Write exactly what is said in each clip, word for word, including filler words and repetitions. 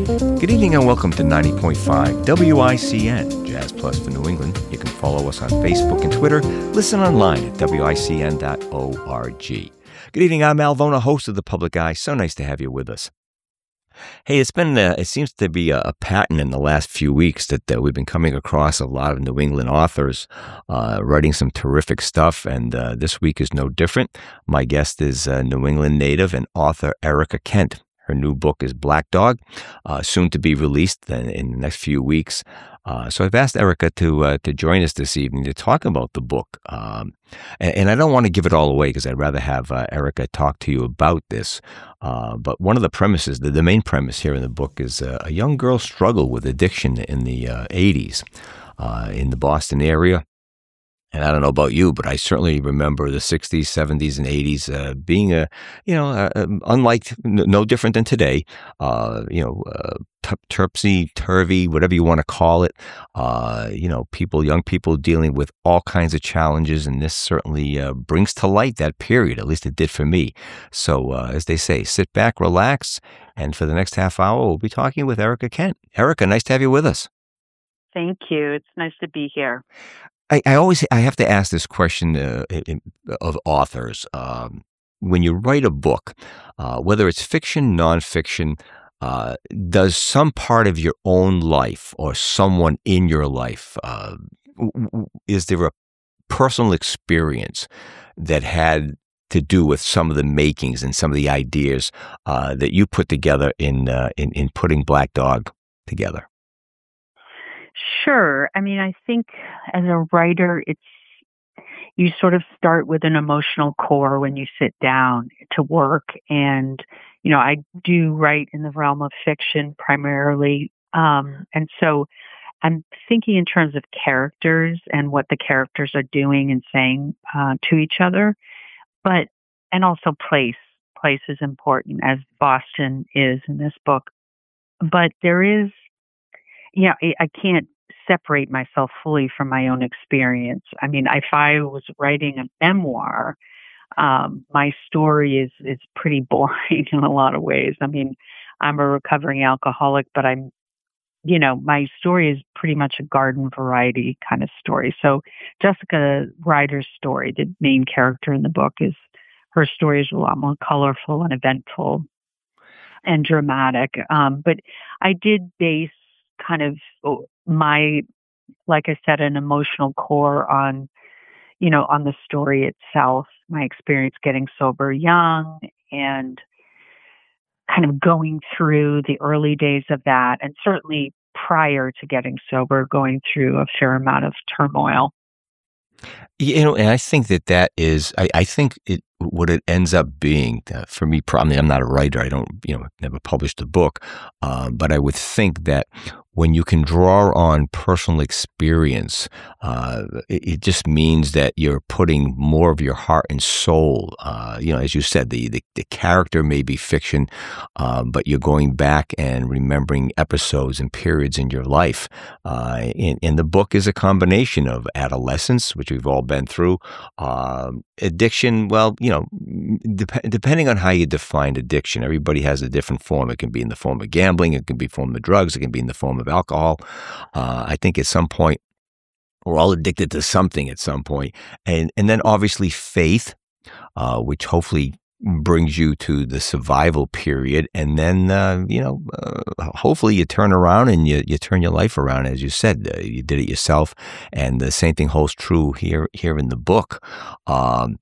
Good evening and welcome to ninety point five W I C N, Jazz Plus for New England. You can follow us on Facebook and Twitter. Listen online at W I C N dot org. Good evening, I'm Al Vona, host of The Public Eye. So nice to have you with us. Hey, it's been, uh, it seems to be a, a pattern in the last few weeks that uh, we've been coming across a lot of New England authors uh, writing some terrific stuff, and uh, this week is no different. My guest is uh, New England native and author Erica Kent. Her new book is Black Dog, uh, soon to be released in, in the next few weeks. Uh, so I've asked Erica to uh, to join us this evening to talk about the book. Um, and, and I don't want to give it all away because I'd rather have uh, Erica talk to you about this. Uh, but one of the premises, the, the main premise here in the book is uh, a young girl struggled with addiction in the uh, eighties uh, in the Boston area. And I don't know about you, but I certainly remember the sixties, seventies, and eighties uh, being a, you know, uh, um, unlike, n- no different than today, uh, you know, uh, t- topsy-turvy, whatever you want to call it. Uh, you know, people, young people dealing with all kinds of challenges, and this certainly uh, brings to light that period. At least it did for me. So, uh, as they say, sit back, relax, and for the next half hour, we'll be talking with Erica Kent. Erica, nice to have you with us. Thank you. It's nice to be here. I, I always I have to ask this question uh, in, of authors. Um, when you write a book, uh, whether it's fiction, nonfiction, uh, does some part of your own life or someone in your life, uh, w- w- is there a personal experience that had to do with some of the makings and some of the ideas uh, that you put together in, uh, in in putting Black Dog together? Sure. I mean, I think as a writer, it's you sort of start with an emotional core when you sit down to work. And, you know, I do write in the realm of fiction primarily. Um, and so I'm thinking in terms of characters and what the characters are doing and saying uh, to each other. But, and also place. Place is important, as Boston is in this book. But there is, yeah, I I can't separate myself fully from my own experience. I mean, if I was writing a memoir, um, my story is is pretty boring in a lot of ways. I mean, I'm a recovering alcoholic, but I'm, you know, my story is pretty much a garden variety kind of story. So Jessica Ryder's story, the main character in the book, is her story is a lot more colorful and eventful and dramatic. Um, but I did base kind of oh, my, like I said, an emotional core on, you know, on the story itself, my experience getting sober young and kind of going through the early days of that. And certainly prior to getting sober, going through a fair amount of turmoil. You know, and I think that that is, I, I think it, what it ends up being uh, for me, probably, I'm not a writer. I don't, you know, never published a book. Uh, but I would think that when you can draw on personal experience, uh, it, it just means that you're putting more of your heart and soul. Uh, you know, as you said, the, the, the character may be fiction, um, but you're going back and remembering episodes and periods in your life. Uh, and, and the book is a combination of adolescence, which we've all been through, um, addiction. Well, you know, dep- depending on how you define addiction, everybody has a different form. It can be in the form of gambling. It can be in the form of drugs. It can be in the form of alcohol. Uh, I think at some point, we're all addicted to something at some point. And, and then obviously faith, uh, which hopefully brings you to the survival period. And then, uh, you know, uh, hopefully you turn around and you, you turn your life around. As you said, uh, you did it yourself. And the same thing holds true here, here in the book. Um,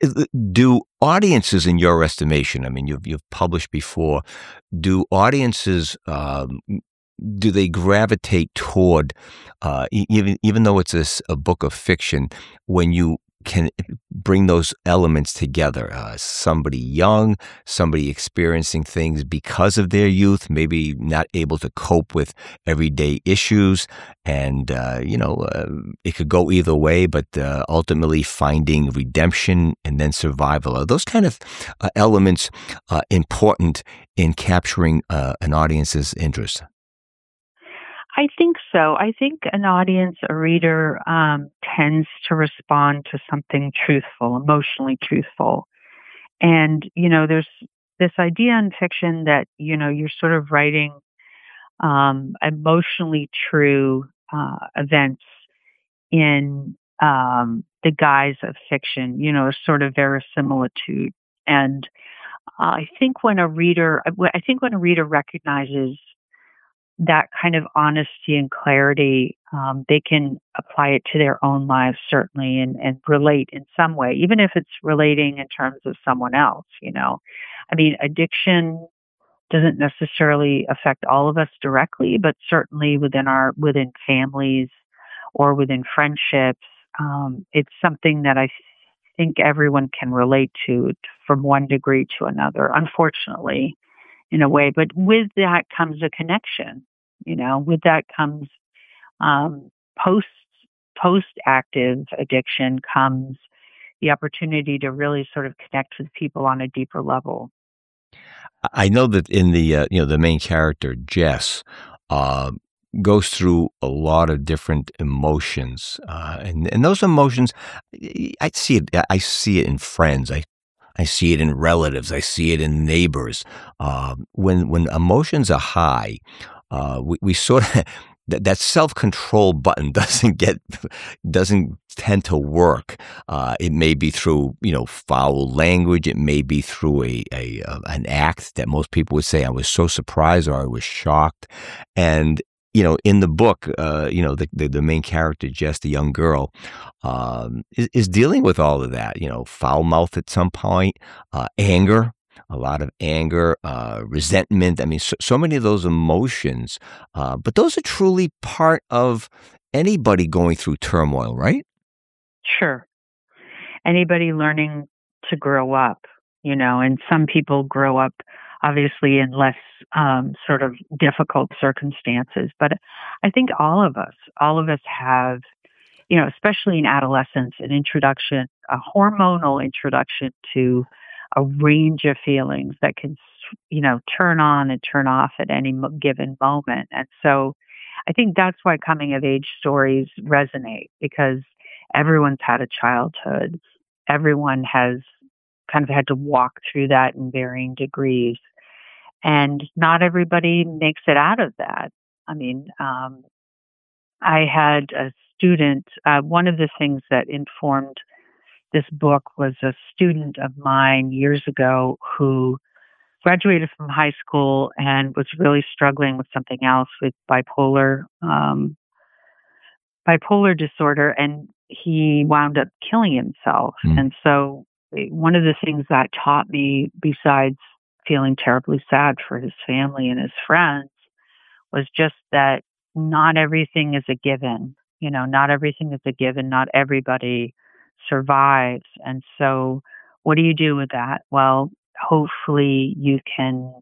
do audiences, in your estimation, I mean, you've, you've published before, do audiences, um, do they gravitate toward, uh, e- even even though it's a, s- a book of fiction, when you can bring those elements together? Uh, somebody young, somebody experiencing things because of their youth, maybe not able to cope with everyday issues, and uh, you know, uh, it could go either way. But uh, ultimately, finding redemption and then survival. Are those kind of uh, elements uh, important in capturing uh, an audience's interest? I think so. I think an audience, a reader, um, tends to respond to something truthful, emotionally truthful. And, you know, there's this idea in fiction that, you know, you're sort of writing um, emotionally true uh, events in um, the guise of fiction, you know, a sort of verisimilitude. And uh, I think when a reader, I think when a reader recognizes that kind of honesty and clarity, um, they can apply it to their own lives, certainly, and, and relate in some way, even if it's relating in terms of someone else, you know. I mean, addiction doesn't necessarily affect all of us directly, but certainly within our, within families or within friendships, um, it's something that I think everyone can relate to from one degree to another, unfortunately, in a way. But with that comes a connection. You know, with that comes um, post post active addiction comes the opportunity to really sort of connect with people on a deeper level. I know that in the uh, you know the main character Jess uh, goes through a lot of different emotions, uh, and and those emotions, I see it. I see it in friends. I I see it in relatives. I see it in neighbors. Uh, when when emotions are high, uh, we, we sort of that, that self control button doesn't get doesn't tend to work. Uh, it may be through you know foul language. It may be through a, a, a an act that most people would say, "I was so surprised" or "I was shocked," and you know, in the book, uh, you know, the, the, the main character, Jess, the young girl, um, is, is dealing with all of that, you know, foul mouth at some point, uh, anger, a lot of anger, uh, resentment. I mean, so, so many of those emotions, uh, but those are truly part of anybody going through turmoil, right? Sure. Anybody learning to grow up, you know, and some people grow up obviously in less um, sort of difficult circumstances. But I think all of us, all of us have, you know, especially in adolescence, an introduction, a hormonal introduction to a range of feelings that can, you know, turn on and turn off at any mo- given moment. And so I think that's why coming of age stories resonate, because everyone's had a childhood. Everyone has kind of had to walk through that in varying degrees. And not everybody makes it out of that. I mean, um, I had a student, uh, one of the things that informed this book was a student of mine years ago who graduated from high school and was really struggling with something else, with bipolar um, bipolar disorder, and he wound up killing himself. Mm. And so eh, one of the things that taught me, besides feeling terribly sad for his family and his friends, was just that not everything is a given. You know, not everything is a given. Not everybody survives. And so what do you do with that? Well, hopefully you can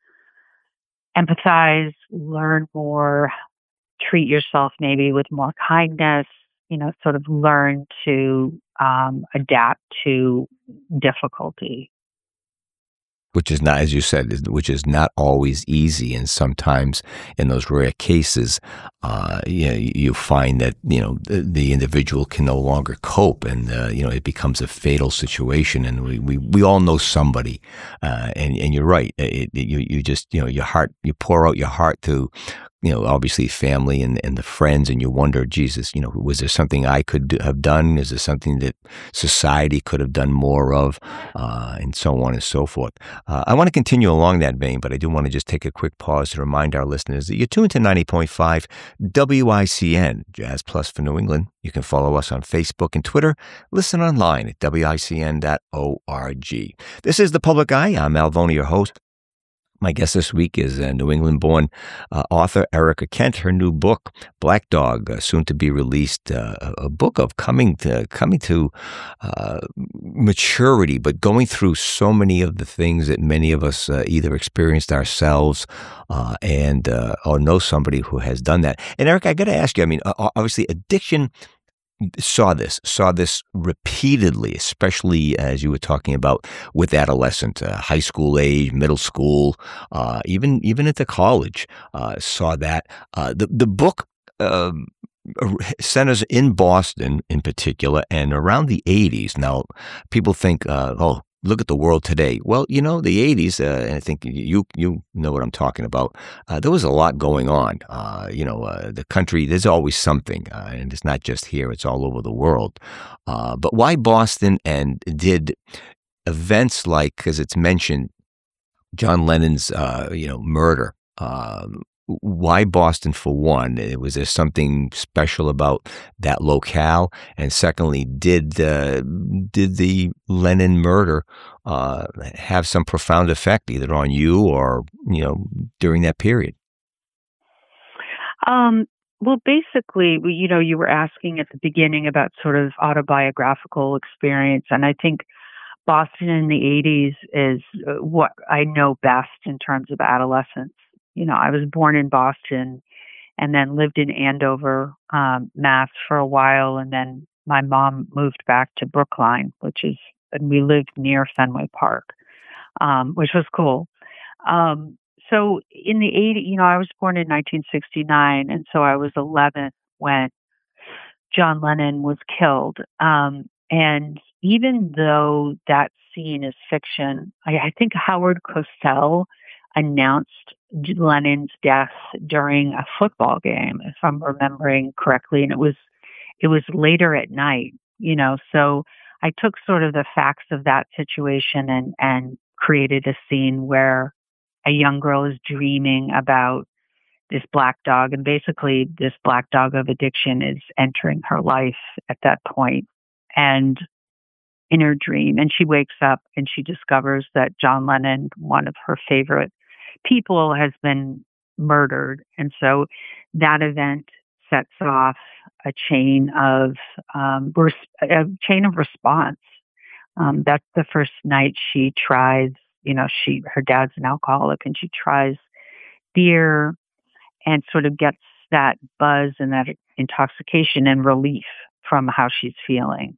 empathize, learn more, treat yourself maybe with more kindness, you know, sort of learn to um, adapt to difficulty. Which is not, as you said, is- which is not always easy. And sometimes in those rare cases, uh, you know, you you find that, you know, the, the individual can no longer cope and, uh, you know, it becomes a fatal situation. And we, we, we all know somebody. Uh, and, and you're right. It, it, you, you just, you know, your heart, you pour out your heart to, you know, obviously family and, and the friends, and you wonder, Jesus, you know, was there something I could do, have done? Is there something that society could have done more of? Uh, and so on and so forth. Uh, I want to continue along that vein, but I do want to just take a quick pause to remind our listeners that you're tuned to ninety point five W I C N, Jazz Plus for New England. You can follow us on Facebook and Twitter. Listen online at W I C N dot org. This is The Public Eye. I'm Al Vona, your host. My guest this week is uh, New England-born uh, author Erica Kent. Her new book, Black Dog, uh, soon to be released, uh, a book of coming to coming to uh, maturity, but going through so many of the things that many of us uh, either experienced ourselves uh, and uh, or know somebody who has done that. And Erica, I got to ask you. I mean, obviously, addiction. Saw this, saw this repeatedly, especially as you were talking about with adolescent, uh, high school age, middle school, uh, even even into college. Uh, saw that uh, the the book um, centers in Boston in particular, and around the eighties. Now, people think, uh, oh, look at the world today. Well, you know, the eighties, uh, and I think you you know what I'm talking about. Uh, there was a lot going on. Uh, you know, uh, the country, there's always something, uh, and it's not just here, it's all over the world. Uh, but why Boston, and did events like, because it's mentioned, John Lennon's, uh, you know, murder, um, why Boston for one? Uh, Was there something special about that locale? And secondly, did uh, did the Lennon murder uh, have some profound effect either on you or, you know, during that period? Um, well, basically, we- you know, you were asking at the beginning about sort of autobiographical experience, and I think Boston in the eighties is uh, what I know best in terms of adolescence. You know, I was born in Boston and then lived in Andover, um, Mass for a while, and then my mom moved back to Brookline, which is, and we lived near Fenway Park, um, which was cool. Um, so in the eighties, you know, I was born in nineteen sixty-nine, and so I was eleven when John Lennon was killed. Um, and even though that scene is fiction, I, I think Howard Cosell announced J- Lennon's death during a football game, if I'm remembering correctly, and it was it was later at night. You know, so I took sort of the facts of that situation and and created a scene where a young girl is dreaming about this black dog, and basically this black dog of addiction is entering her life at that point, and in her dream, and she wakes up and she discovers that John Lennon, one of her favorite people, has been murdered. And so that event sets off a chain of um, res- a chain of response. Um, that's the first night she tries. You know, she her dad's an alcoholic, and she tries beer and sort of gets that buzz and that intoxication and relief from how she's feeling.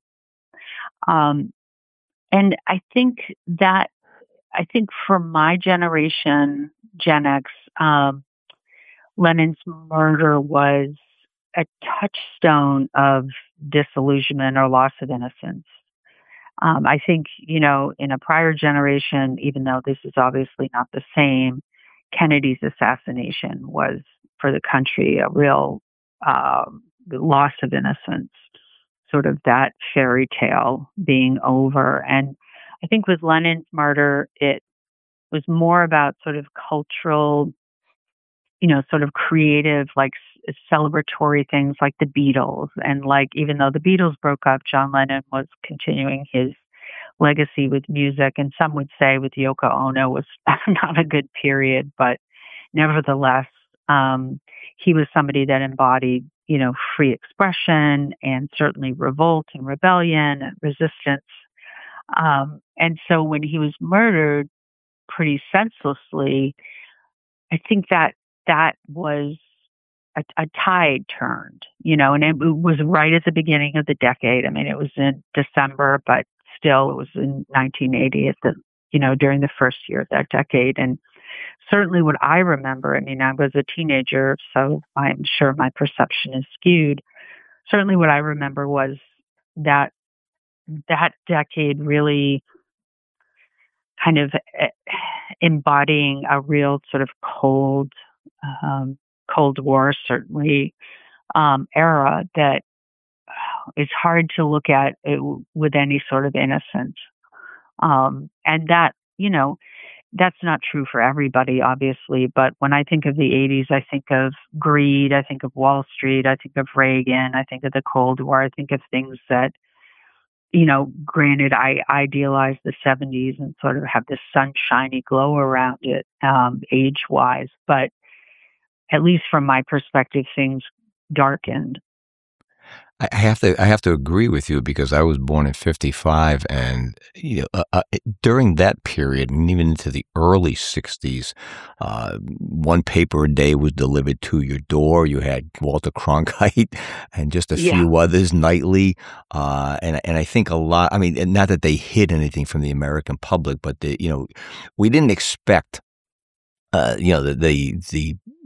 Um, and I think that, I think for my generation, Gen X, um, Lennon's murder was a touchstone of disillusionment or loss of innocence. Um, I think, you know, in a prior generation, even though this is obviously not the same, Kennedy's assassination was for the country a real um, loss of innocence, sort of that fairy tale being over. And I think with Lennon's murder, it was more about sort of cultural, you know, sort of creative, like s- celebratory things like the Beatles. And like, even though the Beatles broke up, John Lennon was continuing his legacy with music. And some would say with Yoko Ono was not a good period, but nevertheless, um, he was somebody that embodied, you know, free expression and certainly revolt and rebellion and resistance. Um, and so when he was murdered pretty senselessly, I think that that was a, a tide turned, you know, and it was right at the beginning of the decade. I mean, it was in December, but still it was in nineteen eighty at the, you know, during the first year of that decade. And certainly what I remember, I mean, I was a teenager, so I'm sure my perception is skewed. Certainly what I remember was that that decade really kind of eh, embodying a real sort of cold, um, Cold War, certainly, um, era that is hard to look at it w- with any sort of innocence. Um, and that, you know, that's not true for everybody, obviously. But when I think of the eighties, I think of greed, I think of Wall Street, I think of Reagan, I think of the Cold War, I think of things that, you know, granted, I idealize the seventies and sort of have this sunshiny glow around it, um, age wise. But at least from my perspective, things darkened. I I have to I have to agree with you because I was born in 'fifty-five, and you know, uh, uh, during that period and even into the early sixties, uh, one paper a day was delivered to your door. You had Walter Cronkite and just a Yeah. few others nightly, uh, and and I think a lot. I mean, and not that they hid anything from the American public, but the, you know, we didn't expect uh, you know, the, the the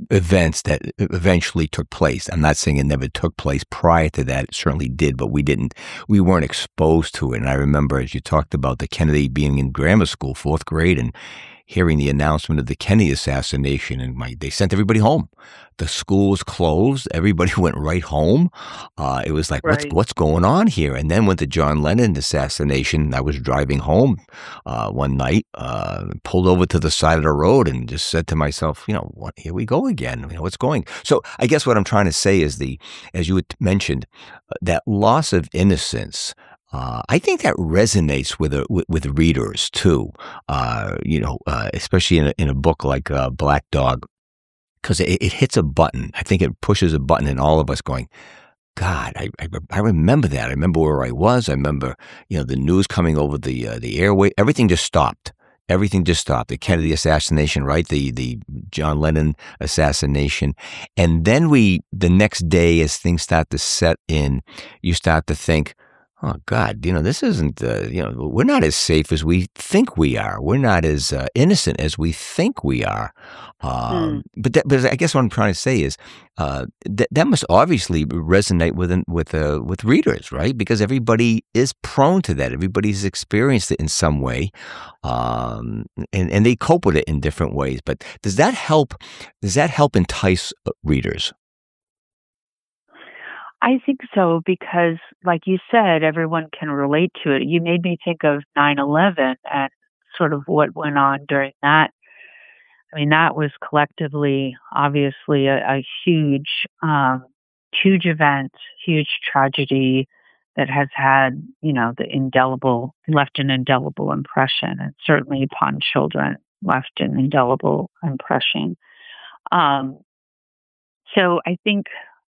events that eventually took place. I'm not saying it never took place prior to that. It certainly did, but we didn't, we weren't exposed to it. And I remember, as you talked about the Kennedy, being in grammar school, fourth grade, and hearing the announcement of the Kennedy assassination, and my, they sent everybody home. The school was closed. Everybody went right home. Uh, it was like, what's Right. what's going on here? And then with the John Lennon assassination, I was driving home uh, one night, uh, pulled over to the side of the road, and just said to myself, you know, what? Here we go again. You know, what's going? So I guess what I'm trying to say is the, as you had mentioned, uh, that loss of innocence. Uh, I think that resonates with, uh, with with readers too. Uh, you know, uh, especially in a, in a book like uh, Black Dog, because it, it hits a button. I think it pushes a button in all of us, going, God, I, I I remember that. I remember where I was. I remember, you know, the news coming over the uh, the airway. Everything just stopped. Everything just stopped. The Kennedy assassination, right? The the John Lennon assassination, and then we the next day, as things start to set in, you start to think, oh God, you know, this isn't, uh, you know, we're not as safe as we think we are. We're not as uh, innocent as we think we are. Um, Mm. but that, but I guess what I'm trying to say is uh, that that must obviously resonate with with uh, with readers, right? Because everybody is prone to that. Everybody's experienced it in some way, um, and and they cope with it in different ways. But does that help? Does that help entice uh, readers? I think so because, like you said, everyone can relate to it. You made me think of nine eleven and sort of what went on during that. I mean, that was collectively, obviously, a, a huge, um, huge event, huge tragedy that has had, you know, the indelible, left an indelible impression, and certainly upon children left an indelible impression. Um, so I think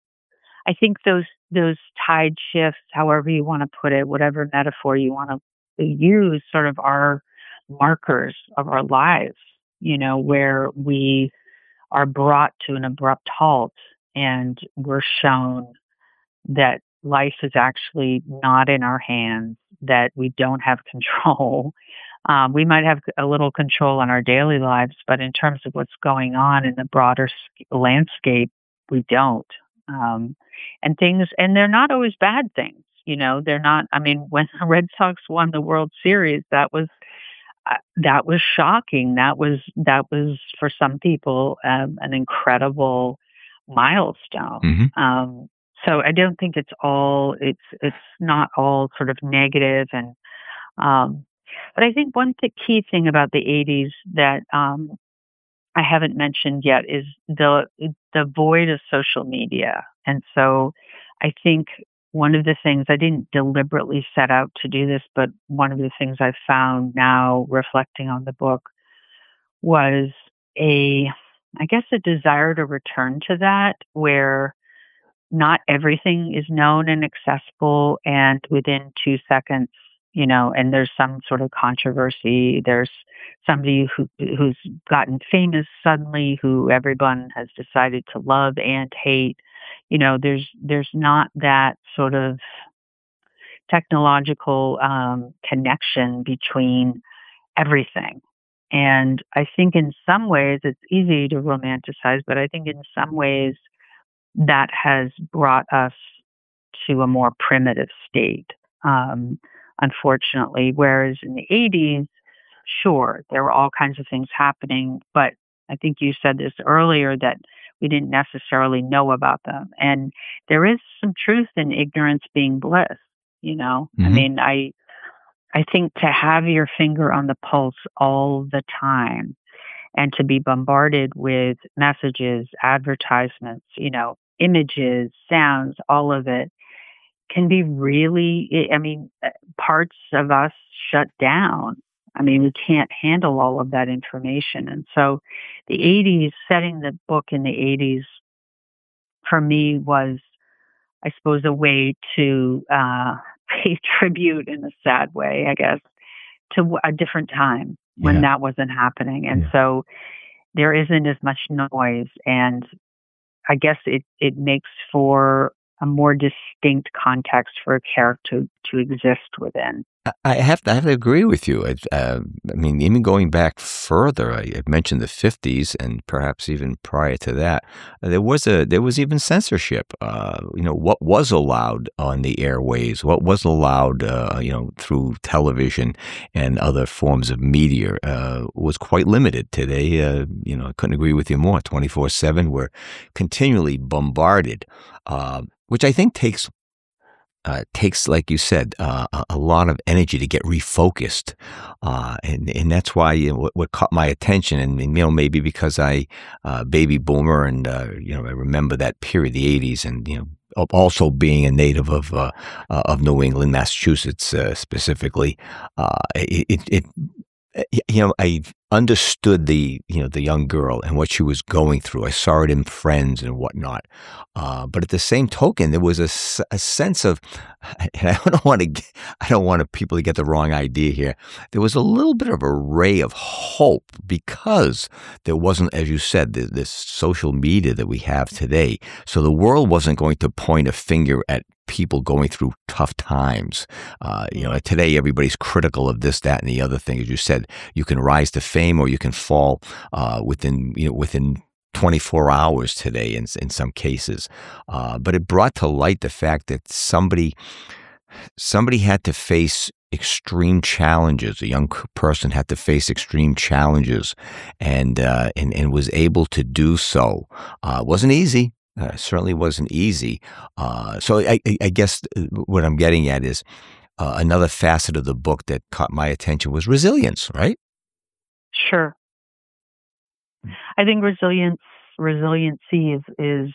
I think those those tide shifts, however you want to put it, whatever metaphor you want to use, sort of are markers of our lives, you know, where we are brought to an abrupt halt and we're shown that life is actually not in our hands, that we don't have control. Um, we might have a little control on our daily lives, but in terms of what's going on in the broader s- landscape, we don't. Um, and things, and they're not always bad things. You know, they're not. I mean, when the Red Sox won the World Series, that was uh, that was shocking. That was that was for some people um, an incredible milestone. Mm-hmm. Um, so I don't think it's all. It's it's not all sort of negative and um, but I think one th- key thing about the eighties that um, I haven't mentioned yet is the the void of social media. And so I think one of the things I didn't deliberately set out to do this, but one of the things I've found now reflecting on the book was a I guess a desire to return to that where not everything is known and accessible and within two seconds, you know, and there's some sort of controversy. There's somebody who who's gotten famous suddenly who everyone has decided to love and hate. You know, there's there's not that sort of technological um, connection between everything. And I think in some ways it's easy to romanticize, but I think in some ways that has brought us to a more primitive state, um, unfortunately. Whereas in the eighties, sure, there were all kinds of things happening, but I think you said this earlier that we didn't necessarily know about them. And there is some truth in ignorance being bliss, you know? I Mm-hmm. mean, I I think to have your finger on the pulse all the time and to be bombarded with messages, advertisements, you know, images, sounds, all of it can be really, I mean, uh, parts of us shut down. I mean, we can't handle all of that information. And so the eighties, setting the book in the eighties for me was, I suppose, a way to uh, pay tribute in a sad way, I guess, to a different time when Yeah. that wasn't happening. And Yeah. so there isn't as much noise. And I guess it, it makes for a more distinct context for a character to exist within. I I have to, I have to agree with you. I, uh, I mean, even going back further, I, I mentioned the fifties, and perhaps even prior to that, uh, there was a there was even censorship. Uh, you know, what was allowed on the airways, what was allowed, uh, you know, through television and other forms of media, uh, was quite limited. Today, uh, you know, I couldn't agree with you more. Twenty four seven, we're continually bombarded, uh, which I think takes uh, takes, like you said, uh, a, a lot of energy to get refocused, uh, and and that's why, you know, what, what caught my attention, and, and, you know, maybe because I, uh, baby boomer, and uh, you know, I remember that period, the eighties, and you know. al- Also, being a native of uh, uh, of New England, Massachusetts, uh, specifically, uh, it, it, it uh, y- you know, I understood the, you know, the young girl and what she was going through. I saw it in friends and whatnot. Uh, but at the same token, there was a, s- a sense of, and I don't want to, I don't want people to get the wrong idea here. There was a little bit of a ray of hope because there wasn't, as you said, this, this social media that we have today. So the world wasn't going to point a finger at people going through tough times. Uh, you know, today everybody's critical of this, that, and the other thing. As you said, you can rise to fame or you can fall uh, within, you know, within twenty four hours today in in some cases. Uh, but it brought to light the fact that somebody somebody had to face extreme challenges. A young c- person had to face extreme challenges, and uh, and and was able to do so. Uh, it wasn't easy. Uh, certainly wasn't easy. Uh, so I, I, I guess uh, what I'm getting at is uh, another facet of the book that caught my attention was resilience. Right? Sure. I think resilience resiliency is is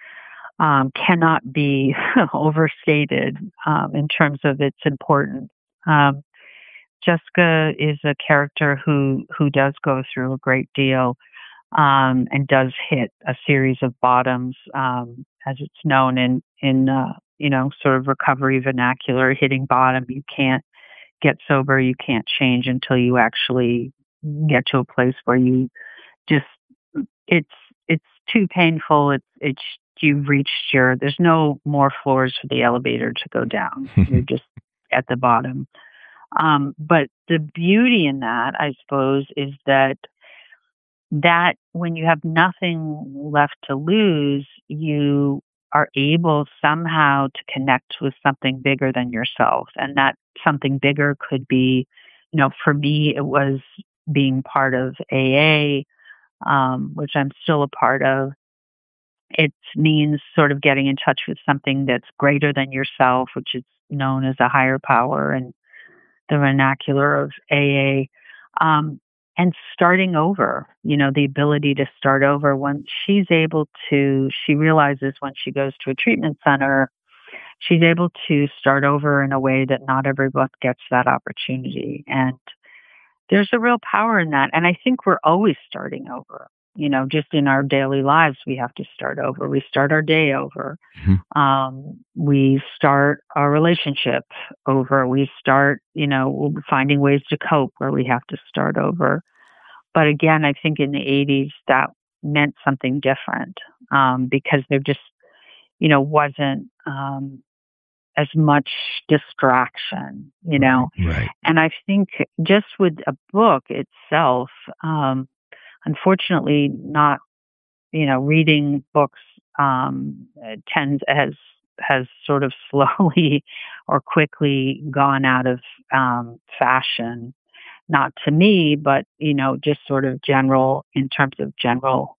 um, cannot be overstated um, in terms of its importance. Um, Jessica is a character who who does go through a great deal um, and does hit a series of bottoms, um, as it's known in in uh, you know sort of recovery vernacular. Hitting bottom, you can't get sober, you can't change until you actually get to a place where you just it's it's too painful. It's it's you've reached your there's no more floors for the elevator to go down. You're just at the bottom. Um, but the beauty in that, I suppose, is that that when you have nothing left to lose, you are able somehow to connect with something bigger than yourself. And that something bigger could be, you know, for me, it was being part of A A, um, which I'm still a part of. It means sort of getting in touch with something that's greater than yourself, which is known as a higher power and the vernacular of A A. Um, and starting over, you know, the ability to start over when she's able to, she realizes when she goes to a treatment center, she's able to start over in a way that not everyone gets that opportunity. And there's a real power in that. And I think we're always starting over. You know, just in our daily lives, we have to start over. We start our day over. Mhm. Um, we start our relationship over. We start, you know, finding ways to cope where we have to start over. But again, I think in the eighties, that meant something different um, because there just, you know, wasn't um, as much distraction, you know. Right. And I think just with a book itself, um, unfortunately, not you know, reading books um, uh, tends has has sort of slowly or quickly gone out of um, fashion. Not to me, but you know, just sort of general in terms of general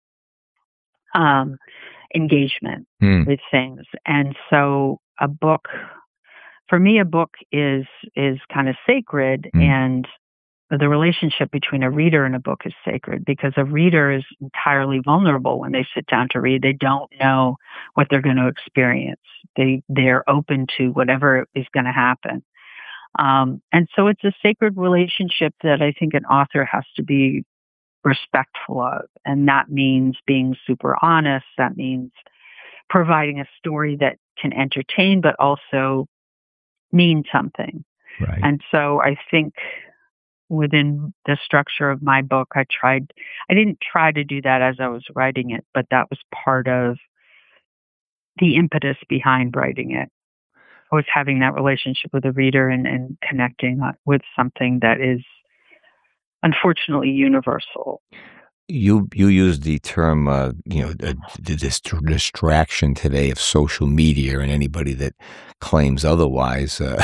um, engagement Hmm. with things. And so, a book for me, a book is is kind of sacred, Hmm. and the relationship between a reader and a book is sacred because a reader is entirely vulnerable when they sit down to read. They don't know what they're going to experience. They they're open to whatever is going to happen. Um, and so it's a sacred relationship that I think an author has to be respectful of. And that means being super honest. That means providing a story that can entertain, but also mean something. Right. And so I think within the structure of my book, I tried, I didn't try to do that as I was writing it, but that was part of the impetus behind writing it. always having that relationship with the reader and, and connecting uh, with something that is unfortunately universal. You you use the term, uh, you know, uh, this distraction today of social media, and anybody that claims otherwise, uh,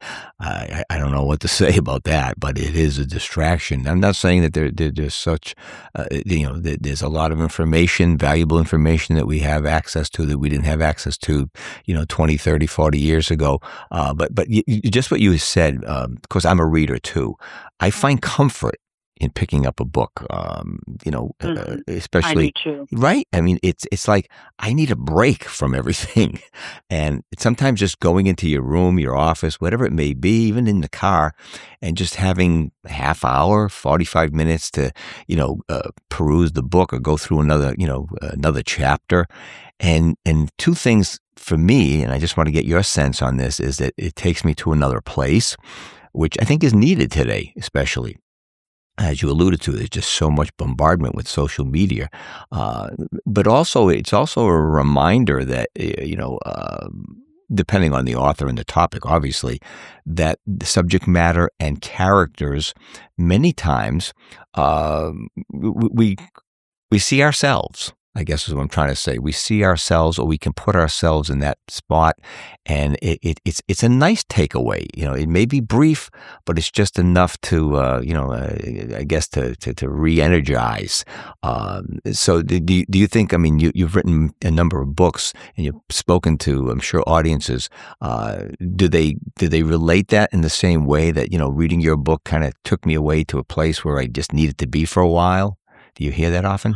I, I don't know what to say about that. But it is a distraction. I'm not saying that there, there there's such, uh, you know, there, there's a lot of information, valuable information that we have access to that we didn't have access to, you know, twenty, thirty, forty years ago. Uh, but but you, you, just what you said, um, because I'm a reader too, I find comfort in picking up a book, um, you know, uh, Mm-hmm. I do especially, too. right? I mean, it's it's like I need a break from everything. And it's sometimes just going into your room, your office, whatever it may be, even in the car, and just having a half hour, forty-five minutes to, you know, uh, peruse the book or go through another, you know, another chapter. And and two things for me, and I just want to get your sense on this, is that it takes me to another place, which I think is needed today, especially. As you alluded to, there's just so much bombardment with social media, uh, but also it's also a reminder that uh, you know, uh, depending on the author and the topic, obviously, that the subject matter and characters many times uh, we, we we see ourselves. I guess is what I'm trying to say. We see ourselves, or we can put ourselves in that spot, and it, it, it's it's a nice takeaway. You know, it may be brief, but it's just enough to uh, you know, uh, I guess to to, to re-energize. Um, so, do you, do you think? I mean, you you've written a number of books, and you've spoken to, I'm sure, audiences. Uh, do they do they relate that in the same way that, you know, reading your book kind of took me away to a place where I just needed to be for a while? Do you hear that often?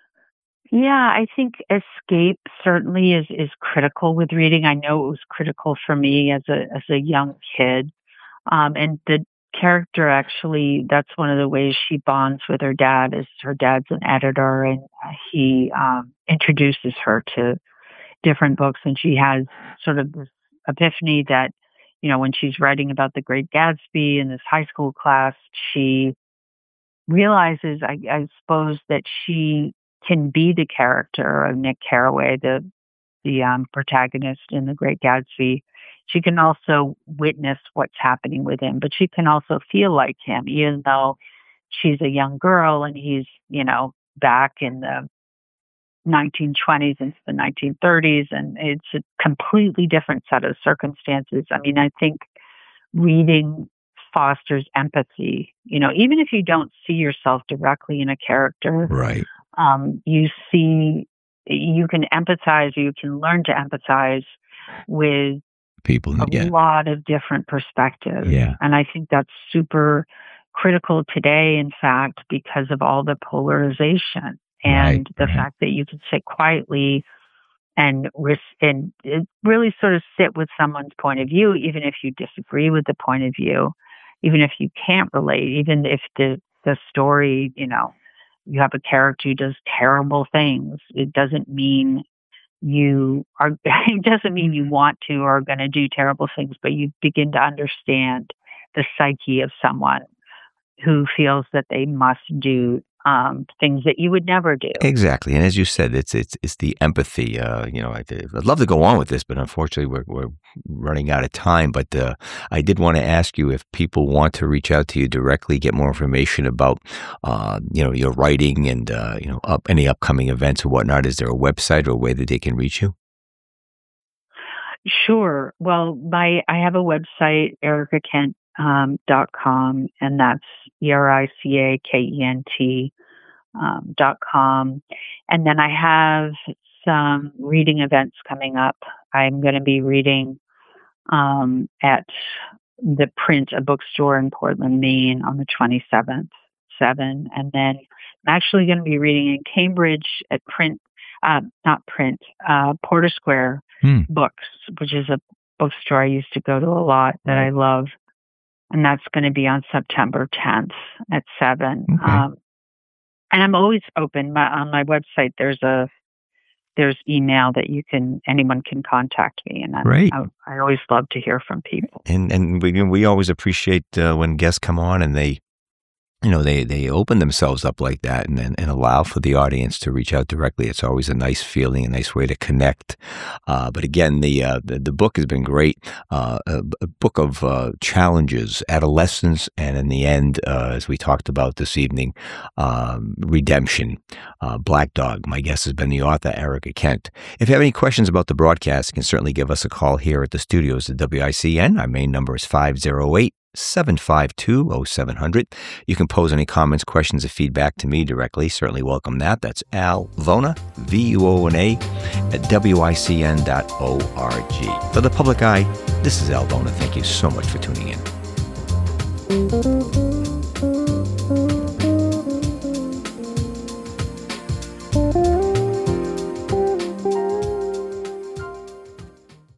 Yeah, I think escape certainly is is critical with reading. I know it was critical for me as a as a young kid. Um, and the character actually, that's one of the ways she bonds with her dad. Is her dad's an editor, and he um, introduces her to different books, and she has sort of this epiphany that, you know, when she's writing about The Great Gatsby in this high school class, she realizes, I, I suppose, that she can be the character of Nick Carraway, the the um, protagonist in The Great Gatsby. She can also witness what's happening with him, but she can also feel like him, even though she's a young girl and he's, you know, back in the nineteen twenties into the nineteen thirties, and it's a completely different set of circumstances. I mean, I think reading fosters empathy. You know, even if you don't see yourself directly in a character, Right. um, you see, you can empathize, or you can learn to empathize with People, a yeah, lot of different perspectives. yeah, And I think that's super critical today, in fact, because of all the polarization right, and the right. fact that you can sit quietly and ris- and it really sort of sit with someone's point of view, even if you disagree with the point of view, even if you can't relate, even if the the story, you know, you have a character who does terrible things. It doesn't mean you are. It doesn't mean you want to or are going to do terrible things, but you begin to understand the psyche of someone who feels that they must do um, things that you would never do. Exactly, and as you said, it's it's it's the empathy. Uh, you know, I, I'd love to go on with this, but unfortunately, we're we're running out of time. But uh, I did want to ask you if people want to reach out to you directly, get more information about, uh, you know, your writing and uh, you know, up any upcoming events or whatnot. Is there a website or a way that they can reach you? Sure. Well, my I have a website, erica kent um, dot com, and that's E R I C A K E N T um, dot com. And then I have some reading events coming up. I'm going to be reading um, at the Print, a bookstore in Portland, Maine, on the twenty-seventh, seven. And then I'm actually going to be reading in Cambridge at Print, uh, not Print, uh, Porter Square Hmm. Books, which is a bookstore I used to go to a lot that I love. And that's going to be on September tenth at seven. Okay. Um, and I'm always open. My, on my website, there's a there's email that you can anyone can contact me, and I, Great. I, I always love to hear from people. And and we we always appreciate uh, when guests come on and they you know, they, they open themselves up like that and, and, and allow for the audience to reach out directly. It's always a nice feeling, a nice way to connect. Uh, but again, the, uh, the the book has been great. Uh, a, a book of uh, challenges, adolescence, and in the end, uh, as we talked about this evening, um, redemption. Uh, Black Dog. My guest has been the author, Erica Kent. If you have any questions about the broadcast, you can certainly give us a call here at the studios at W I C N. Our main number is five oh eight, seven five two, oh seven hundred. You can pose any comments, questions, or feedback to me directly. Certainly welcome that. That's Al Vona, V U O N A, at W I C N dot org. For The Public Eye, this is Al Vona. Thank you so much for tuning in.